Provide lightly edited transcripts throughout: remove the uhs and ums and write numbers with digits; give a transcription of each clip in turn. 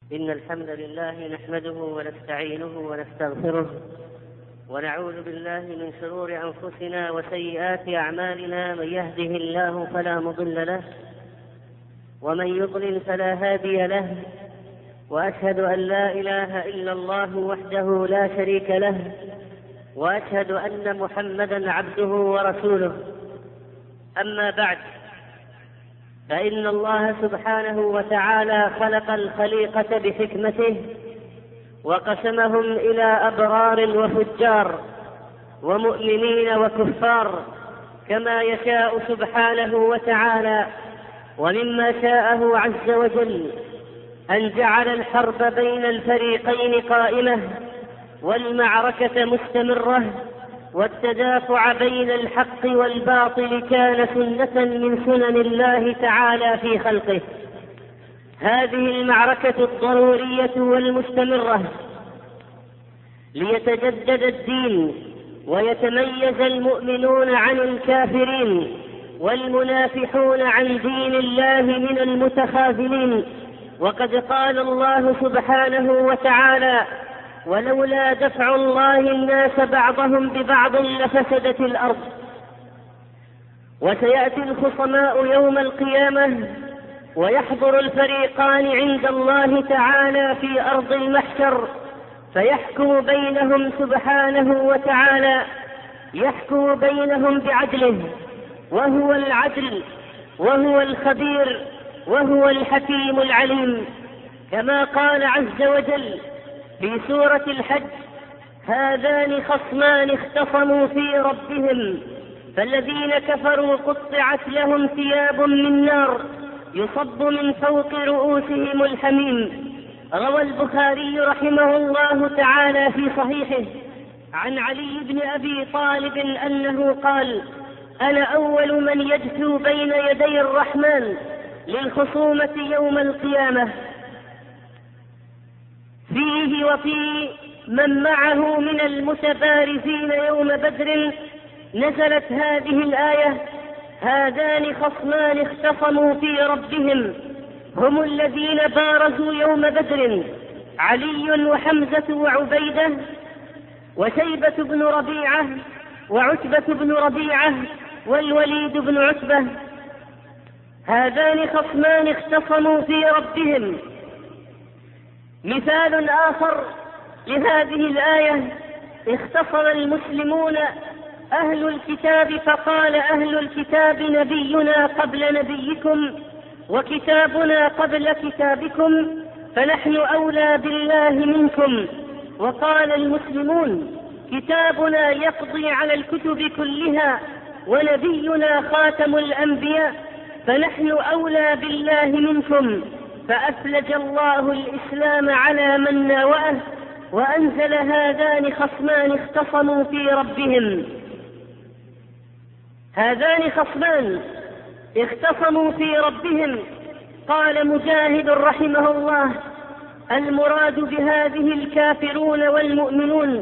إن الحمد لله نحمده ونستعينه ونستغفره ونعوذ بالله من شرور أنفسنا وسيئات أعمالنا. من يهده الله فلا مضل له ومن يضلل فلا هادي له، وأشهد أن لا إله إلا الله وحده لا شريك له، وأشهد أن محمدا عبده ورسوله. أما بعد، فإن الله سبحانه وتعالى خلق الخليقة بحكمته وقسمهم إلى أبرار وفجار ومؤمنين وكفار كما يشاء سبحانه وتعالى. ومما شاءه عز وجل أن جعل الحرب بين الفريقين قائمة والمعركة مستمرة، والتدافع بين الحق والباطل كان سنة من سنن الله تعالى في خلقه. هذه المعركة الضرورية والمستمرة ليتجدد الدين ويتميز المؤمنون عن الكافرين والمنافحون عن دين الله من المتخاذلين. وقد قال الله سبحانه وتعالى: ولولا دفع الله الناس بعضهم ببعض لفسدت الأرض. وسيأتي الخصماء يوم القيامة ويحضر الفريقان عند الله تعالى في أرض المحشر، فيحكم بينهم سبحانه وتعالى، يحكم بينهم بعدله، وهو العدل وهو الخبير وهو الحكيم العليم. كما قال عز وجل في سورة الحج: هذان خصمان اختصموا في ربهم فالذين كفروا قطعت لهم ثياب من نار يصب من فوق رؤوسهم الحميم. روى البخاري رحمه الله تعالى في صحيحه عن علي بن أبي طالب أنه قال: أنا أول من يجثو بين يدي الرحمن للخصومة يوم القيامة. فيه وفي من معه من المتبارزين يوم بدر نزلت هذه الآية: هذان خصمان اختصموا في ربهم هم الذين بارزوا يوم بدر، علي وحمزة وعبيدة وشيبة بن ربيعة وعتبة بن ربيعة والوليد بن عتبة. هذان خصمان اختصموا في ربهم. مثال آخر لهذه الآية: اختصم المسلمون أهل الكتاب فقال أهل الكتاب نبينا قبل نبيكم وكتابنا قبل كتابكم فنحن أولى بالله منكم. وقال المسلمون كتابنا يقضي على الكتب كلها ونبينا خاتم الأنبياء فنحن أولى بالله منكم. فأفلج الله الإسلام على من ناوأه وأنزل هذان خصمان اختصموا في ربهم. هذان خصمان اختصموا في ربهم. قال مجاهد رحمه الله: المراد بهذه الكافرون والمؤمنون.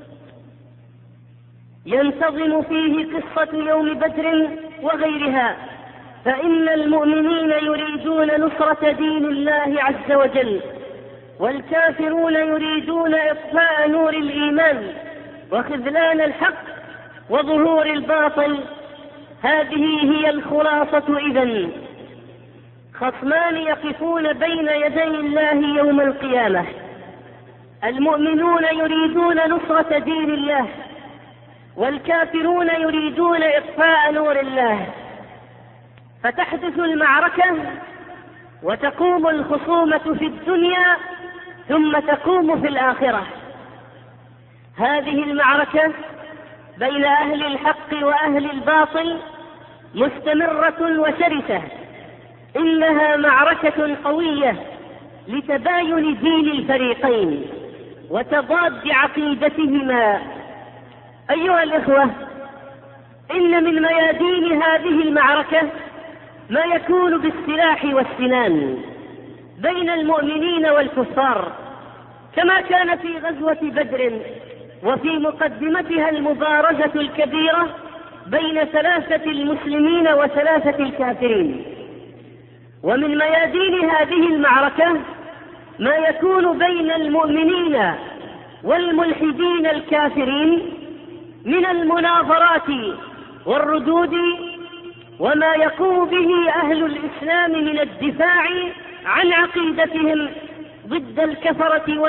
ينتظم فيه قصة يوم بدر وغيرها، فإن المؤمنين يريدون نصرة دين الله عز وجل، والكافرون يريدون إطفاء نور الإيمان وخذلان الحق وظهور الباطل. هذه هي الخلاصة. إذن خصمان يقفون بين يدي الله يوم القيامة. المؤمنون يريدون نصرة دين الله، والكافرون يريدون إطفاء نور الله. فتحدث المعركة وتقوم الخصومة في الدنيا ثم تقوم في الآخرة. هذه المعركة بين أهل الحق وأهل الباطل مستمرة وشرسة. إنها معركة قوية لتباين دين الفريقين وتضاد عقيدتهما. أيها الإخوة، إن من ميادين هذه المعركة ما يكون بالسلاح والسنان بين المؤمنين والكفار، كما كان في غزوة بدر وفي مقدمتها المبارزة الكبيرة بين 3 المسلمين و3 الكافرين. ومن ميادين هذه المعركة ما يكون بين المؤمنين والملحدين الكافرين من المناظرات والردود، وما يقوم به أهل الإسلام من الدفاع عن عقيدتهم ضد الكفرة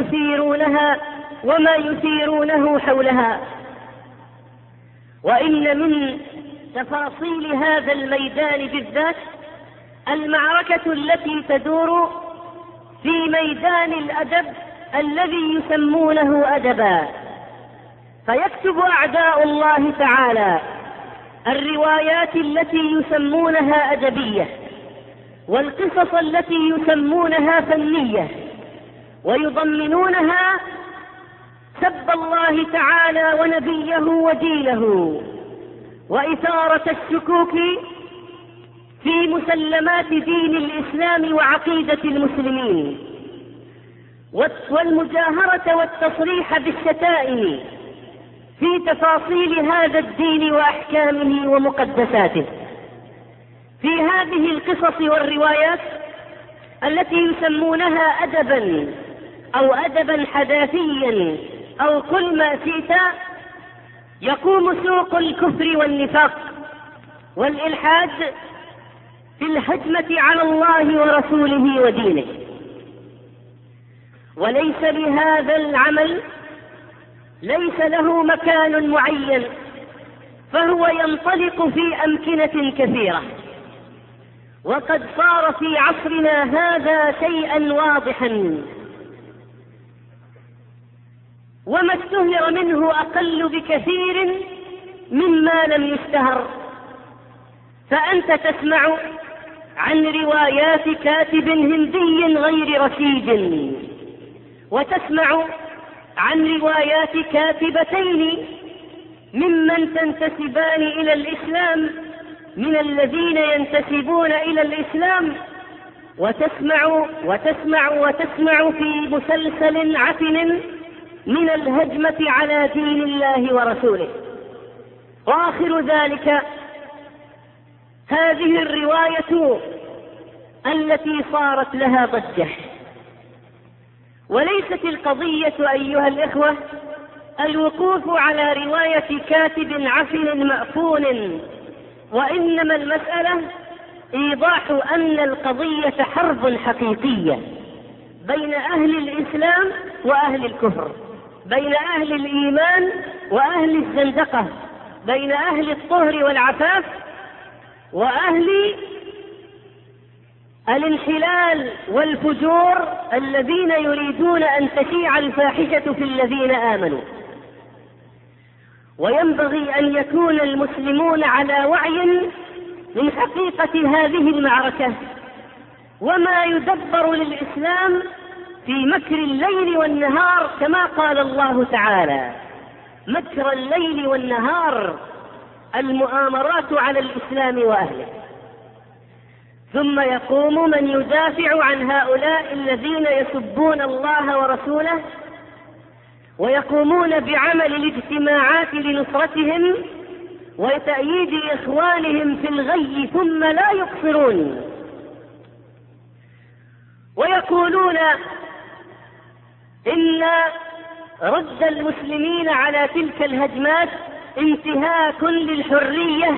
وما يثيرونه حولها. وإن من تفاصيل هذا الميدان بالذات المعركة التي تدور في ميدان الأدب الذي يسمونه أدبا. فيكتب أعداء الله تعالى الروايات التي يسمونها أدبية، والقصص التي يسمونها فنية، ويضمنونها سب الله تعالى ونبيه ودينه، وإثارة الشكوك في مسلمات دين الإسلام وعقيدة المسلمين، والمجاهرة والتصريح بالشتائم في تفاصيل هذا الدين وأحكامه ومقدساته. في هذه القصص والروايات التي يسمونها أدبا أو أدبا حداثيا أو كل ما شئت، يقوم سوق الكفر والنفاق والإلحاد في الهجمة على الله ورسوله ودينه. وليس لهذا العمل ليس له مكان معين، فهو ينطلق في أمكنة كثيرة، وقد صار في عصرنا هذا شيئا واضحا، وما اشتهر منه أقل بكثير مما لم يشتهر. فأنت تسمع عن روايات كاتب هندي غير رشيد، وتسمع عن روايات كاتبتين ممن تنتسبان إلى الإسلام من الذين ينتسبون إلى الإسلام، وتسمع في مسلسل عفن من الهجمة على دين الله ورسوله. وآخر ذلك هذه الرواية التي صارت لها ضجة. وليست القضية أيها الإخوة الوقوف على رواية كاتب عفن مأفون، وإنما المسألة إيضاح أن القضية حرب حقيقية بين أهل الإسلام وأهل الكفر، بين أهل الإيمان وأهل الزندقة، بين أهل الطهر والعفاف وأهل الانحلال والفجور الذين يريدون أن تشيع الفاحشة في الذين آمنوا. وينبغي أن يكون المسلمون على وعي من حقيقة هذه المعركة، وما يدبر للإسلام في مكر الليل والنهار، كما قال الله تعالى: مكر الليل والنهار، المؤامرات على الإسلام وأهله. ثم يقوم من يدافع عن هؤلاء الذين يسبون الله ورسوله، ويقومون بعمل الاجتماعات لنصرتهم وتأييد إخوانهم في الغي، ثم لا يقصرون ويقولون إن رد المسلمين على تلك الهجمات انتهاك للحرية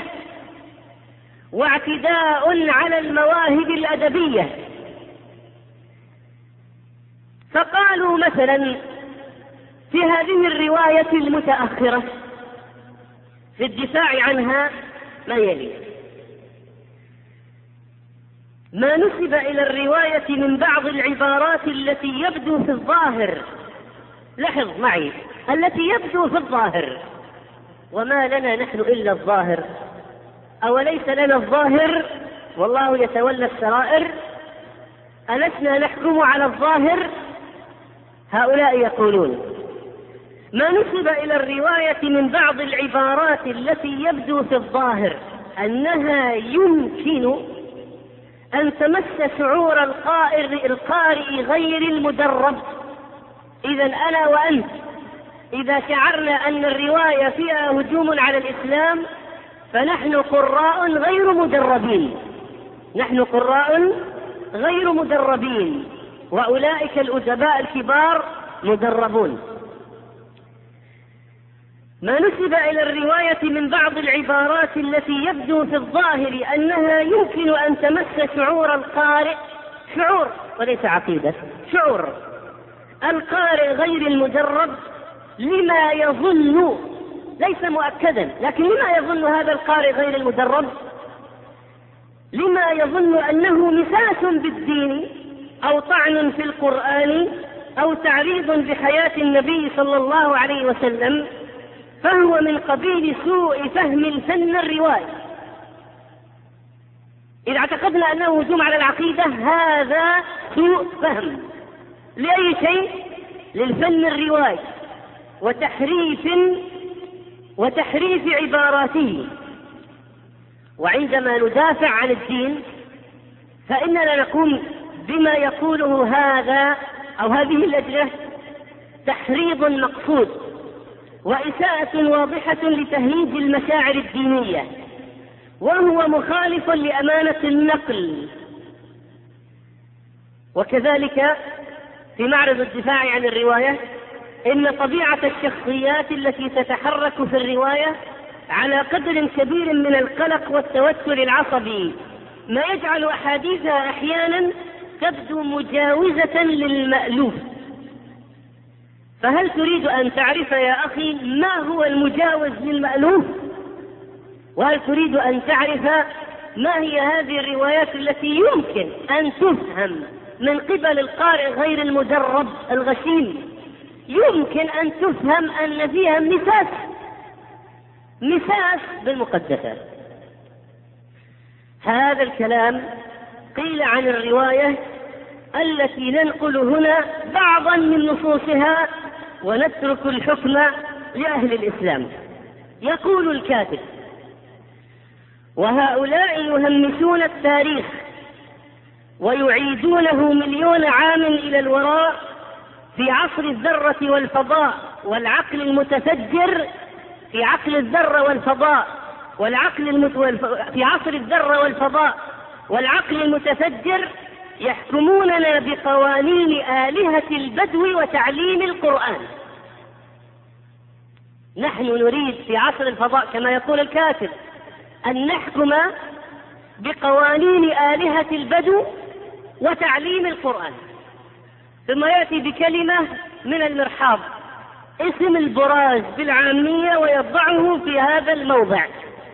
واعتداء على المواهب الأدبية. فقالوا مثلا في هذه الرواية المتأخرة في الدفاع عنها ما يلي: ما نسب إلى الرواية من بعض العبارات التي يبدو في الظاهر، لاحظ معي، التي يبدو في الظاهر، وما لنا نحن إلا الظاهر، أوليس لنا الظاهر والله يتولى السرائر؟ ألسنا نحكم على الظاهر؟ هؤلاء يقولون ما نسب إلى الرواية من بعض العبارات التي يبدو في الظاهر أنها يمكن أن تمس شعور القارئ غير المدرب. إذن أنا وأنت إذا شعرنا أن الرواية فيها هجوم على الإسلام فنحن قراء غير مدربين، نحن قراء غير مدربين، وأولئك الأدباء الكبار مدربون. ما نسب إلى الرواية من بعض العبارات التي يبدو في الظاهر أنها يمكن أن تمس شعور القارئ، شعور وليس عقيدة، شعور القارئ غير المدرب، لما يظن، ليس مؤكدا، لكن لما يظن هذا القارئ غير المدرب، لما يظن أنه مساس بالدين أو طعن في القرآن أو تعريض بحياة النبي صلى الله عليه وسلم، فهو من قبيل سوء فهم الفن الرواية. إذا اعتقدنا أنه هجوم على العقيدة هذا سوء فهم لأي شيء، للفن الرواية وتحريف عباراته. وعندما ندافع عن الدين فإننا نقوم بما يقوله هذا أو هذه اللجنة تحريض مقصود وإساءة واضحة لتهييج المشاعر الدينية، وهو مخالف لأمانة النقل. وكذلك في معرض الدفاع عن الرواية إن طبيعة الشخصيات التي تتحرك في الرواية على قدر كبير من القلق والتوتر العصبي، ما يجعل أحاديثها أحيانا تبدو مجاوزة للمألوف. فهل تريد أن تعرف يا أخي ما هو المجاوز للمألوف؟ وهل تريد أن تعرف ما هي هذه الروايات التي يمكن أن تفهم من قبل القارئ غير المدرب الغشيم، يمكن أن تفهم أن فيها مساس بالمقدسات؟ هذا الكلام قيل عن الرواية التي ننقل هنا بعضا من نصوصها ونترك الحكم لأهل الإسلام. يقول الكاتب: وهؤلاء يهمشون التاريخ ويعيدونه 1,000,000 عام إلى الوراء في عصر الذرة والفضاء والعقل المتفجر، في عقل الذرة والفضاء في عصر الذرة والفضاء والعقل المتفجر، يحكموننا بقوانين آلهة البدو وتعليم القرآن. نحن نريد في عصر الفضاء كما يقول الكاتب أن نحكم بقوانين آلهة البدو وتعليم القرآن، ثم يأتي بكلمة من المرحاض اسم البراز بالعامية ويضعه في هذا الموضع،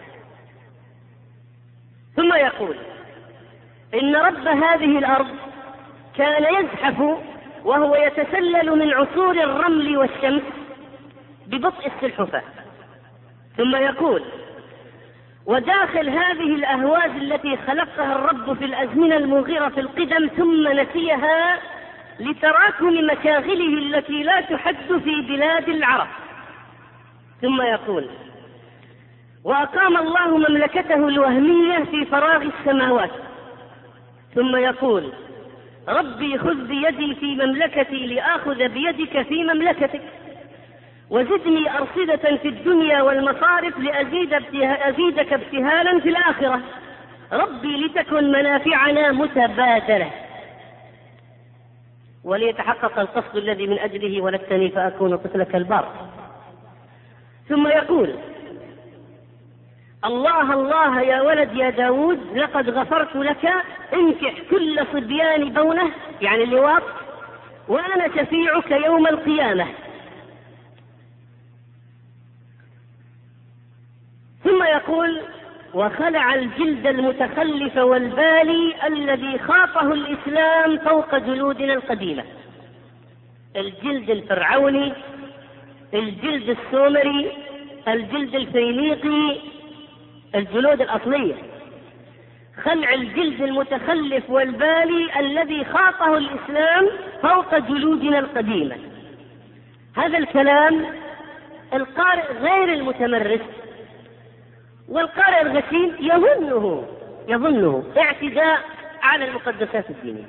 ثم يقول إن رب هذه الأرض كان يزحف وهو يتسلل من عصور الرمل والشمس ببطء السلحفاة، ثم يقول وداخل هذه الأهواز التي خلقها الرب في الأزمنة المغيرة في القدم ثم نسيها لتراكم مشاغله التي لا تحد في بلاد العرب، ثم يقول وأقام الله مملكته الوهمية في فراغ السماوات، ثم يقول ربي خذ بيدي في مملكتي لآخذ بيدك في مملكتك، وزدني أرصدة في الدنيا والمصارف لأزيدك ابتهالا في الآخرة، ربي لتكن منافعنا متبادلة وليتحقق القصد الذي من أجله ولدتني فأكون طفلك البار. ثم يقول الله الله يا ولد يا داود لقد غفرت لك، انكح كل صبيان بونه يعني اللواط، وأنا شفيعك يوم القيامة. ثم يقول وخلع الجلد المتخلف والبالي الذي خاطه الإسلام فوق جلودنا القديمة، الجلد الفرعوني، الجلد السومري، الجلد الفينيقي، الجلود الأصلية، خلع الجلد المتخلف والبالي الذي خاطه الإسلام فوق جلودنا القديمة. هذا الكلام القارئ غير المتمرس والقارئ الغشيم يظنه اعتداء على المقدسات الدينية.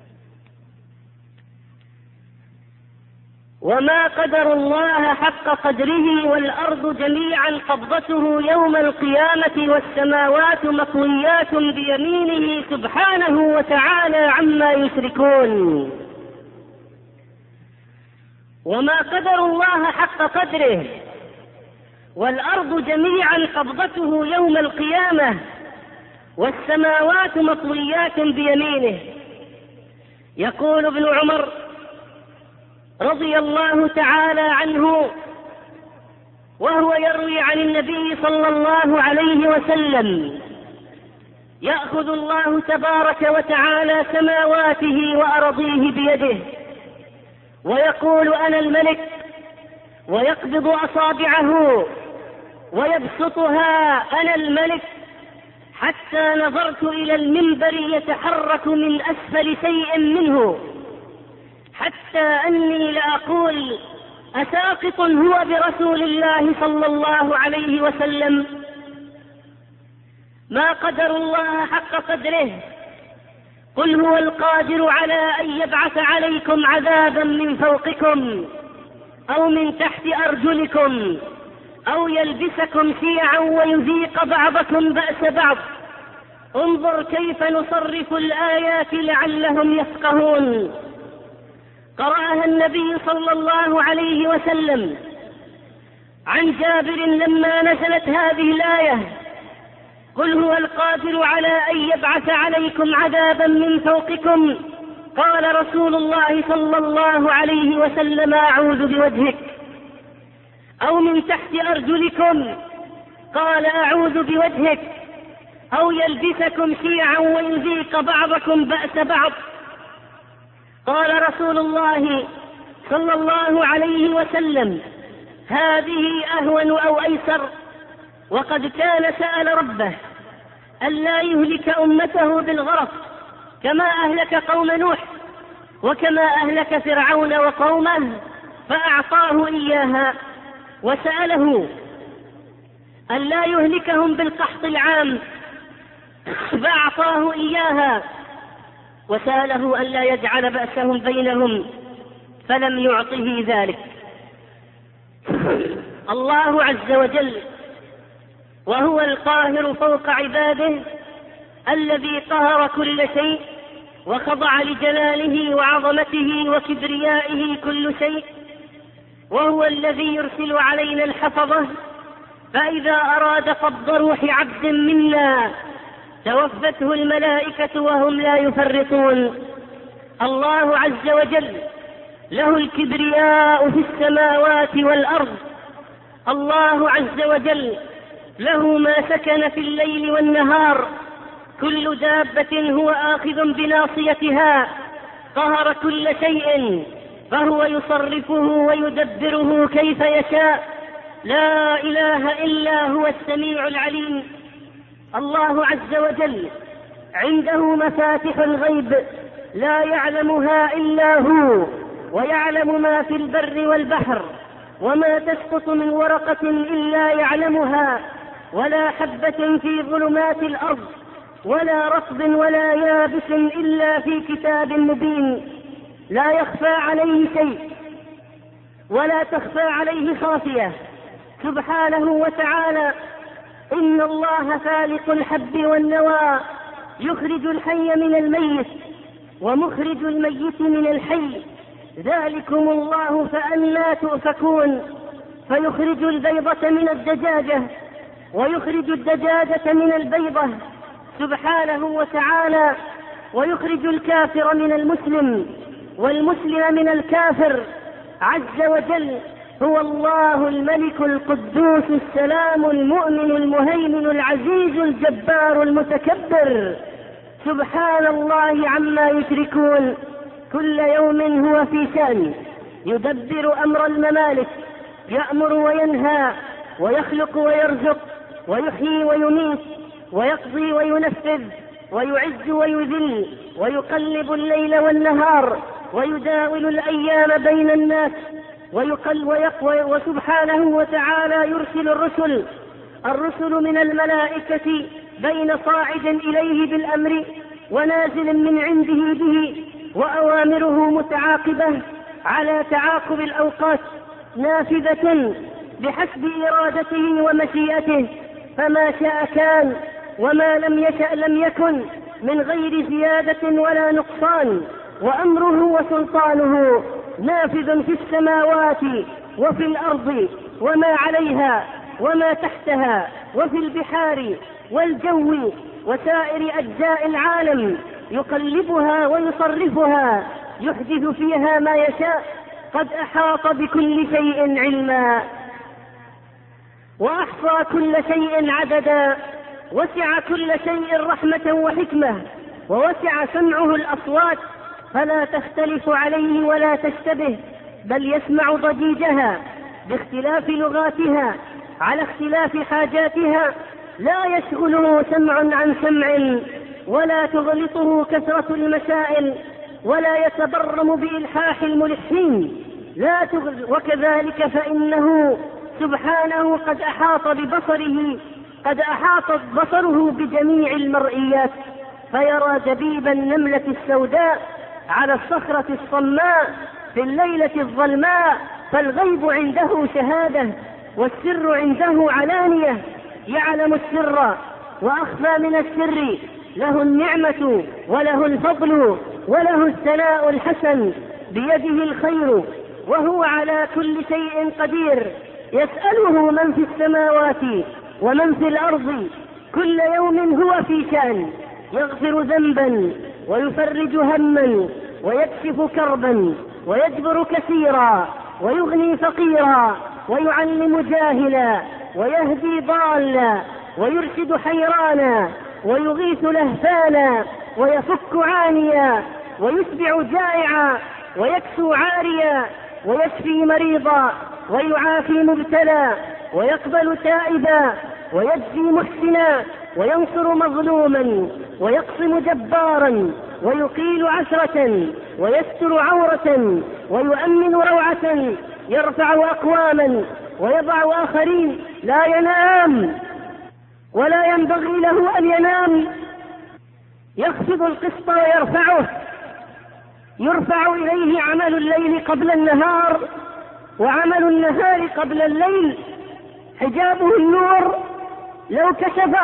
وما قدر الله حق قدره والأرض جميعا قبضته يوم القيامة والسماوات مطويات بيمينه سبحانه وتعالى عما يشركون. وما قدروا الله حق قدره، والأرض جميعا قبضته يوم القيامة، والسماوات مطويات بيمينه. يقول ابن عمر رضي الله تعالى عنه وهو يروي عن النبي صلى الله عليه وسلم: يأخذ الله تبارك وتعالى سماواته وأرضيه بيده ويقول: أنا الملك، ويقبض أصابعه ويبسطها: أنا الملك، حتى نظرت إلى المنبر يتحرك من أسفل شيء منه، حتى أني لأقول: أساقط هو برسول الله صلى الله عليه وسلم؟ ما قدر الله حق قدره. قل هو القادر على أن يبعث عليكم عذابا من فوقكم أو من تحت أرجلكم أو يلبسكم شيعا ويذيق بعضكم بأس بعض. انظر كيف نصرف الآيات لعلهم يفقهون. قرأها النبي صلى الله عليه وسلم عن جابر لما نزلت هذه الآية: قل هو القادر على أن يبعث عليكم عذابا من فوقكم. قال رسول الله صلى الله عليه وسلم: أعوذ بوجهك. أو من تحت أرجلكم. قال: أعوذ بوجهك. أو يلبسكم شيعا ويذيق بعضكم بأس بعض. قال رسول الله صلى الله عليه وسلم: هذه أهون أو أيسر. وقد كان سأل ربه ألا يهلك أمته بالغرق كما أهلك قوم نوح وكما أهلك فرعون وقومه، فأعطاه إياها، وسأله ألا يهلكهم بالقحط العام فأعطاه إياها، وسأله ألا يجعل بأسهم بينهم فلم يعطه ذلك. الله عز وجل وهو القاهر فوق عباده، الذي قهر كل شيء وخضع لجلاله وعظمته وكبريائه كل شيء، وهو الذي يرسل علينا الحفظة، فإذا أراد قبض روح عبد منا توفته الملائكة وهم لا يفرطون. الله عز وجل له الكبرياء في السماوات والأرض. الله عز وجل له ما سكن في الليل والنهار، كل دابة هو آخذ بناصيتها، قهر كل شيء فهو يصرفه ويدبره كيف يشاء. لا إله إلا هو السميع العليم. الله عز وجل عنده مفاتح الغيب لا يعلمها إلا هو، ويعلم ما في البر والبحر، وما تسقط من ورقة إلا يعلمها، ولا حبة في ظلمات الأرض، ولا رطب ولا يابس إلا في كتاب مبين. لا يخفى عليه شيء ولا تخفى عليه خافية سبحانه وتعالى. إن الله فالق الحب والنوى، يخرج الحي من الميت ومخرج الميت من الحي، ذلكم الله فأنى تؤفكون. فيخرج البيضة من الدجاجة ويخرج الدجاجة من البيضة سبحانه وتعالى، ويخرج الكافر من المسلم والمسلم من الكافر عز وجل. هو الله الملك القدوس السلام المؤمن المهيمن العزيز الجبار المتكبر، سبحان الله عما يشركون. كل يوم هو في شأن، يدبر أمر الممالك، يأمر وينهى، ويخلق ويرزق، ويحيي ويميت، ويقضي وينفذ، ويعز ويذل، ويقلب الليل والنهار، ويداول الأيام بين الناس، وسبحانه وتعالى يرسل الرسل من الملائكة بين صاعد إليه بالأمر ونازل من عنده به، وأوامره متعاقبة على تعاقب الأوقات، نافذة بحسب إرادته ومشيئته، فما شاء كان وما لم يشأ لم يكن، من غير زيادة ولا نقصان. وأمره وسلطانه نافذ في السماوات وفي الأرض وما عليها وما تحتها وفي البحار والجو وسائر أجزاء العالم، يقلبها ويصرفها، يحدث فيها ما يشاء. قد أحاط بكل شيء علما وأحصى كل شيء عددا، وسع كل شيء رحمة وحكمة، ووسع سمعه الأصوات فلا تختلف عليه ولا تشتبه، بل يسمع ضجيجها باختلاف لغاتها على اختلاف حاجاتها. لا يشغله سمع عن سمع، ولا تغلطه كثرة المسائل، ولا يتبرم بإلحاح الملحين. وكذلك فإنه سبحانه قد أحاط بصره بجميع المرئيات، فيرى دبيب النملة السوداء على الصخرة الصماء في الليلة الظلماء، فالغيب عنده شهادة والسر عنده علانية، يعلم السر وأخفى من السر، له النعمة وله الفضل وله الثناء الحسن، بيده الخير وهو على كل شيء قدير. يسأله من في السماوات ومن في الأرض كل يوم هو في شأن، يغفر ذنبا ويفرج هما ويكشف كربا ويجبر كثيرا ويغني فقيرا ويعلم جاهلا ويهدي ضالا ويرشد حيرانا ويغيث لهفانا ويفك عانيا ويشبع جائعا ويكسو عاريا ويشفي مريضا ويعافي مبتلى ويقبل تائبا ويجزي محسنا وينصر مظلوما ويقسم جبارا ويقيل عثرة ويستر عورة ويؤمن روعة، يرفع أقواما ويضع آخرين. لا ينام ولا ينبغي له أن ينام، يخفض القسط ويرفعه، يرفع إليه عمل الليل قبل النهار وعمل النهار قبل الليل. حجابه النور، لو كشفه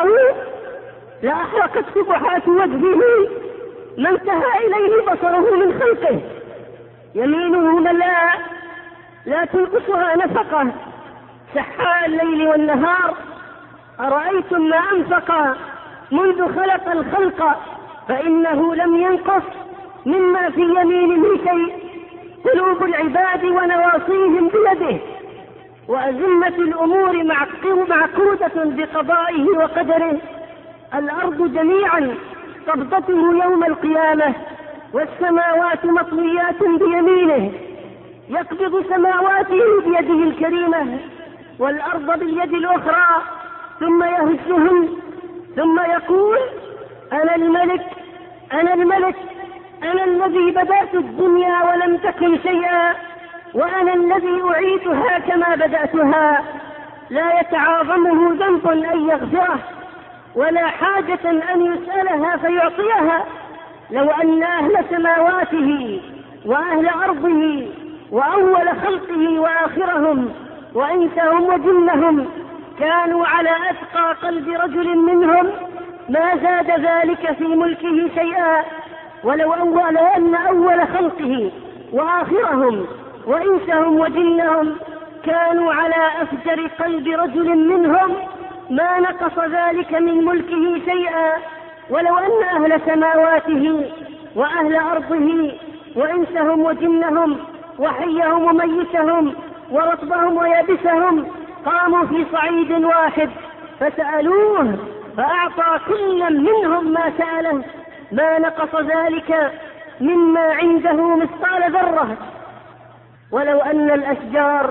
لأحرقت سبحات وجهه ما انتهى إليه بصره من خلقه. يمينه ملاء لا تنقصها نفقة، سحاء الليل والنهار. أرأيتم ما أنفق منذ خلق الخلق فإنه لم ينقص مما في يمينه شيء. قلوب العباد ونواصيهم بيده، وأزمة الأمور معقودة بقضائه وقدره. الأرض جميعا قبضته يوم القيامة، والسماوات مطويات بيمينه، يقبض سماواته بيده الكريمة والأرض باليد الأخرى، ثم يهزهم ثم يقول: أنا الملك أنا الملك، أنا الذي بدأت الدنيا ولم تكن شيئا، وأنا الذي أعيدها كما بدأتها. لا يتعاظمه ذنب أن يغفره، ولا حاجة أن يسألها فيعطيها. لو أن أهل سماواته وأهل أرضه وأول خلقه وآخرهم وإنسهم وجنهم كانوا على أتقى قلب رجل منهم ما زاد ذلك في ملكه شيئا. ولو أن أول خلقه وآخرهم وإنسهم وجنهم كانوا على أفجر قلب رجل منهم ما نقص ذلك من ملكه شيئا. ولو أن أهل سماواته وأهل أرضه وإنسهم وجنهم وحيهم وميتهم ورطبهم ويابسهم قاموا في صعيد واحد فسألوه فأعطى كل منهم ما سأله ما نقص ذلك مما عنده مثقال ذرة. ولو أن الأشجار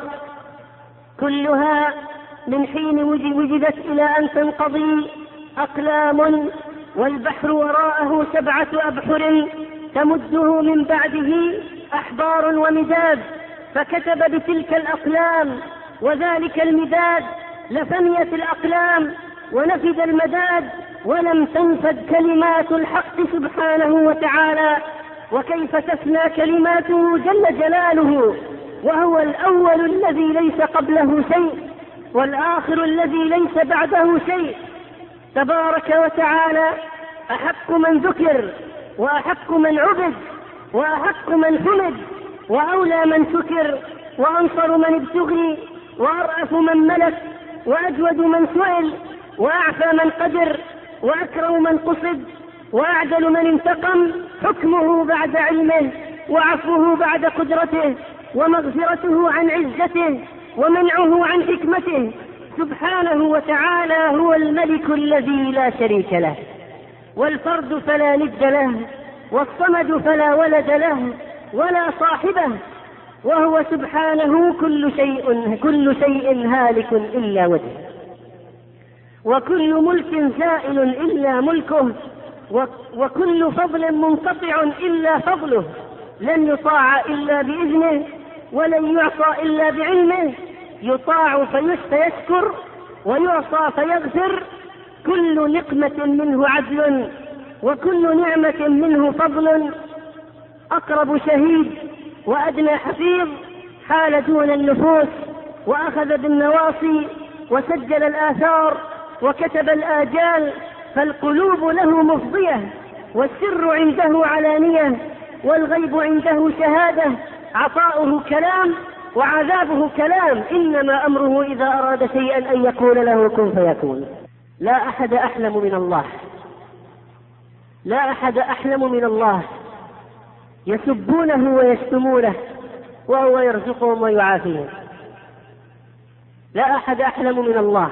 كلها من حين وجدت إلى أن تنقضي أقلام، والبحر وراءه 7 أبحر تمده من بعده أحبار ومداد، فكتب بتلك الأقلام وذلك المداد لفنيت الأقلام ونفد المداد ولم تنفد كلمات الحق سبحانه وتعالى. وكيف تفنى كلماته جل جلاله، وهو الأول الذي ليس قبله شيء والآخر الذي ليس بعده شيء. تبارك وتعالى أحق من ذكر وأحق من عبد وأحق من حمد، وأولى من سكر، وأنصر من ابتغي، وأرأف من ملك، وأجود من سئل، وأعفى من قدر، وأكرم من قصد، وأعدل من انتقم. حكمه بعد علمه، وعفوه بعد قدرته، ومغفرته عن عزته، ومنعه عن حكمته. سبحانه وتعالى هو الملك الذي لا شريك له، والفرد فلا ند له، والصمد فلا ولد له ولا صاحبه، وهو سبحانه كل شيء هالك إلا وجهه، وكل ملك زائل إلا ملكه، وكل فضل منقطع إلا فضله. لن يطاع إلا بإذنه، ولن يعصى إلا بعلمه. يطاع فيشكر، ويعصى فيغفر. كل نقمة منه عدل، وكل نعمة منه فضل. أقرب شهيد وأدنى حفيظ، حال دون النفوس، وأخذ بالنواصي، وسجل الآثار، وكتب الآجال. فالقلوب له مفضية، والسر عنده علانية، والغيب عنده شهادة. عطاؤه كلام، وعذابه كلام. إنما أمره إذا أراد شيئا أن يقول له كن فيكون. لا أحد أحلم من الله، لا أحد أحلم من الله. يسبونه ويشتمونه وهو يرزقهم ويعافيهم. لا أحد أحلم من الله.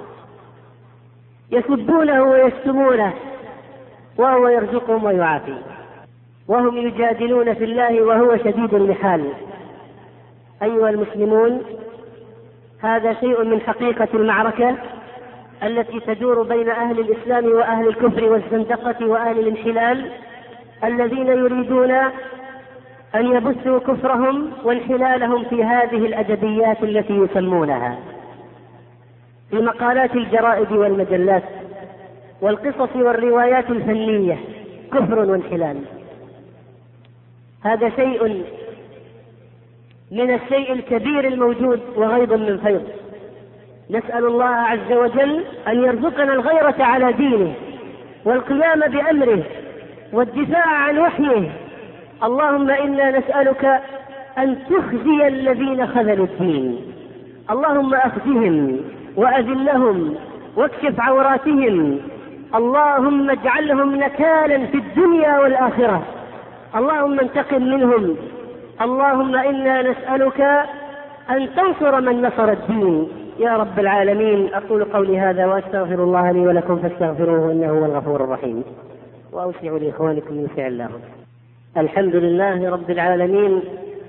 يسبونه ويشتمونه وهو يرزقهم ويعافيهم، وهم يجادلون في الله وهو شديد المحال. أيها المسلمون، هذا شيء من حقيقة المعركة التي تدور بين أهل الإسلام وأهل الكفر والزندقة وأهل الانحلال، الذين يريدون أن يبثوا كفرهم وانحلالهم في هذه الأدبيات التي يسمونها، في مقالات الجرائد والمجلات والقصص والروايات الفنية، كفر وانحلال. هذا شيء من الشيء الكبير الموجود، وغيض من فيض. نسأل الله عز وجل أن يرزقنا الغيرة على دينه، والقيام بأمره، والدفاع عن وحيه. اللهم إنا نسألك أن تخزي الذين خذلوا الدين. اللهم أخزهم وأذلهم واكشف عوراتهم. اللهم اجعلهم نكالا في الدنيا والآخرة. اللهم انتقم منهم. اللهم إنا نسألك أن تنصر من نصر الدين يا رب العالمين. أقول قولي هذا وأستغفر الله لي ولكم فاستغفروه إنه هو الغفور الرحيم. وأوسع لإخوانكم يوسع الله. الحمد لله رب العالمين،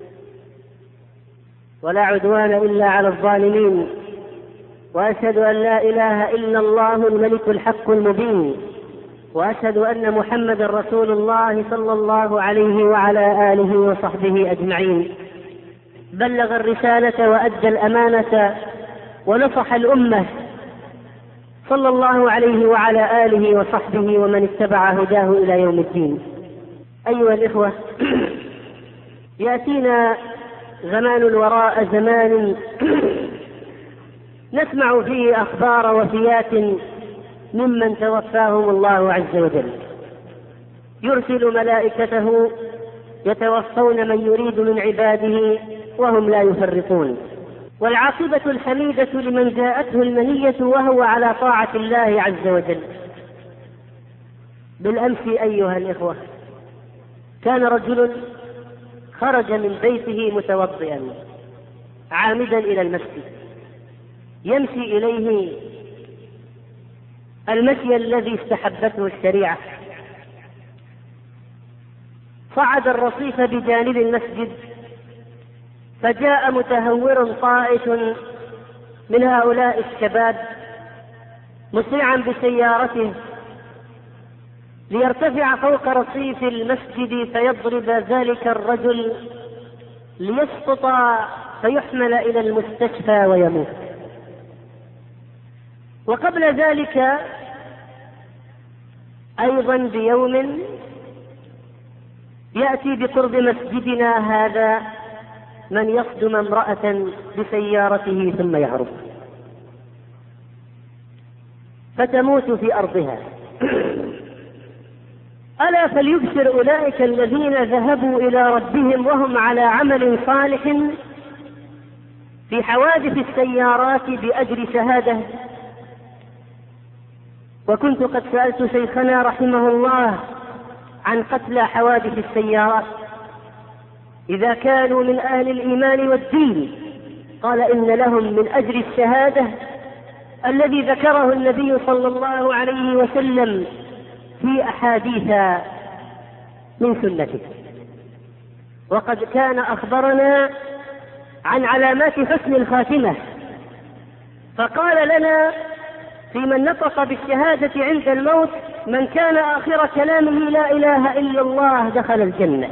ولا عدوان إلا على الظالمين، وأشهد أن لا إله إلا الله الملك الحق المبين، وأشهد أن محمد رسول الله صلى الله عليه وعلى آله وصحبه أجمعين. بلغ الرسالة وأدى الأمانة ونصح الأمة، صلى الله عليه وعلى آله وصحبه ومن اتبع هداه إلى يوم الدين. أيها الإخوة، يأتينا زمان وراء زمان نسمع فيه أخبار وفيات ممن توفاهم الله عز وجل. يرسل ملائكته يتوفون من يريد من عباده وهم لا يفرطون. والعاقبة الحميدة لمن جاءته المنية وهو على طاعة الله عز وجل. بالأمس أيها الإخوة، كان رجل خرج من بيته متوضئا عامدا إلى المسجد، يمشي إليه المشي الذي استحبته الشريعة. صعد الرصيف بجانب المسجد، فجاء متهور طائش من هؤلاء الشباب مسرعا بسيارته ليرتفع فوق رصيف المسجد فيضرب ذلك الرجل ليسقط فيحمل إلى المستشفى ويموت. وقبل ذلك أيضا بيوم يأتي بقرب مسجدنا هذا من يصدم امرأة بسيارته ثم يهرب فتموت في أرضها. ألا فليبشر أولئك الذين ذهبوا إلى ربهم وهم على عمل صالح في حوادث السيارات بأجر شهادة. وكنت قد سألت شيخنا رحمه الله عن قتلى حوادث السيارات إذا كانوا من أهل الإيمان والدين، قال إن لهم من أجر الشهادة الذي ذكره النبي صلى الله عليه وسلم في أحاديث من سنته. وقد كان أخبرنا عن علامات حسن الخاتمة، فقال لنا في من نطق بالشهادة عند الموت: من كان آخر كلامه لا إله إلا الله دخل الجنة.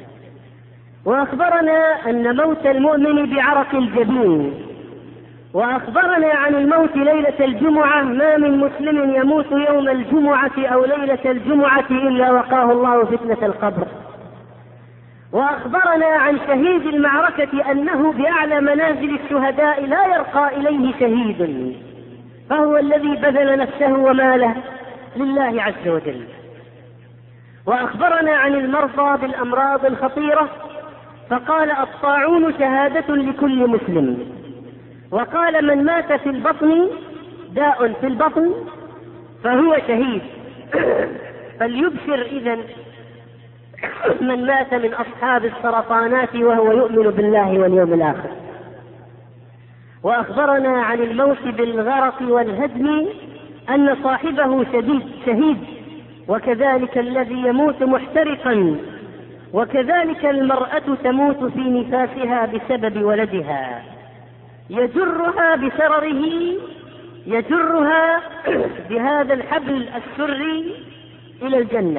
وأخبرنا أن موت المؤمن بعرق الجبين. وأخبرنا عن الموت ليلة الجمعة: ما من مسلم يموت يوم الجمعة أو ليلة الجمعة إلا وقاه الله فتنة القبر. وأخبرنا عن شهيد المعركة أنه بأعلى منازل الشهداء لا يرقى إليه شهيد، فهو الذي بذل نفسه وماله لله عز وجل. وأخبرنا عن المرضى بالأمراض الخطيرة، فقال: الطاعون شهادة لكل مسلم. وقال: من مات في البطن، داء في البطن، فهو شهيد. فليبشر إذن من مات من أصحاب السرطانات وهو يؤمن بالله واليوم الآخر. وأخبرنا عن الموت بالغرق والهدم أن صاحبه شهيد، وكذلك الذي يموت محترقا، وكذلك المرأة تموت في نفاسها بسبب ولدها، يجرها بسرره، يجرها بهذا الحبل السري إلى الجنة.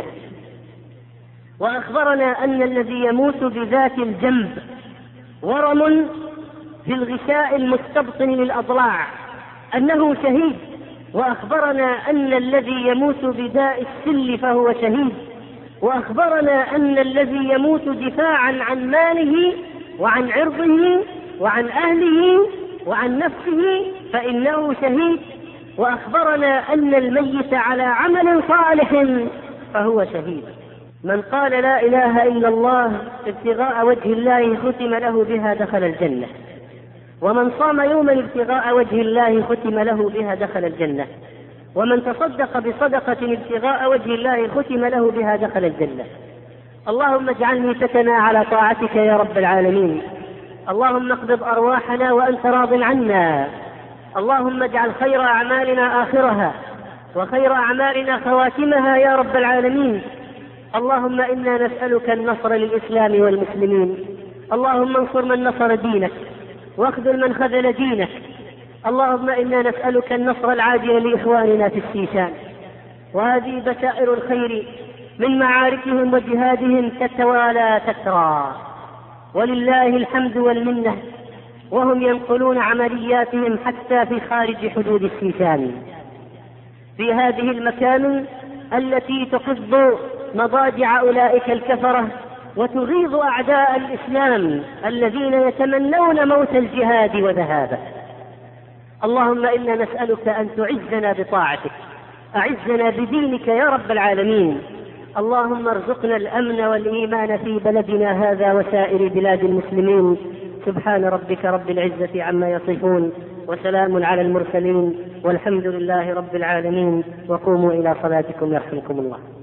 وأخبرنا أن الذي يموت بذات الجنب، ورم في الغشاء المستبطن للأضلاع، أنه شهيد. وأخبرنا أن الذي يموت بداء السل فهو شهيد. وأخبرنا أن الذي يموت دفاعا عن ماله وعن عرضه وعن أهله وعن نفسه فإنه شهيد. وأخبرنا أن الميت على عمل صالح فهو شهيد. من قال لا إله إلا الله ابتغاء وجه الله ختم له بها دخل الجنة. ومن صام يوما ابتغاء وجه الله ختم له بها دخل الجنة. ومن تصدق بصدقة ابتغاء وجه الله ختم له بها دخل الجنة. اللهم اجعل ميتتنا على طاعتك يا رب العالمين. اللهم اقبض أرواحنا وأنت راض عنا. اللهم اجعل خير أعمالنا آخرها وخير أعمالنا خواتمها يا رب العالمين. اللهم إنا نسألك النصر للإسلام والمسلمين. اللهم انصر من نصر دينك واخذل من خذل دينك. اللهم إنا نسألك النصر العاجل لإخواننا في الشيشان. وهذه بشائر الخير من معاركهم وجهادهم تتوالى تترى، ولله الحمد والمنة، وهم ينقلون عملياتهم حتى في خارج حدود الشيشان، في هذه المكان التي تقض مضاجع أولئك الكفرة وتغيظ أعداء الإسلام الذين يتمنون موت الجهاد وذهابه. اللهم إنا نسألك أن تعزنا بطاعتك، أعزنا بدينك يا رب العالمين. اللهم ارزقنا الأمن والإيمان في بلدنا هذا وسائر بلاد المسلمين. سبحان ربك رب العزة عما يصفون، وسلام على المرسلين، والحمد لله رب العالمين. وقوموا إلى صلاتكم يرحمكم الله.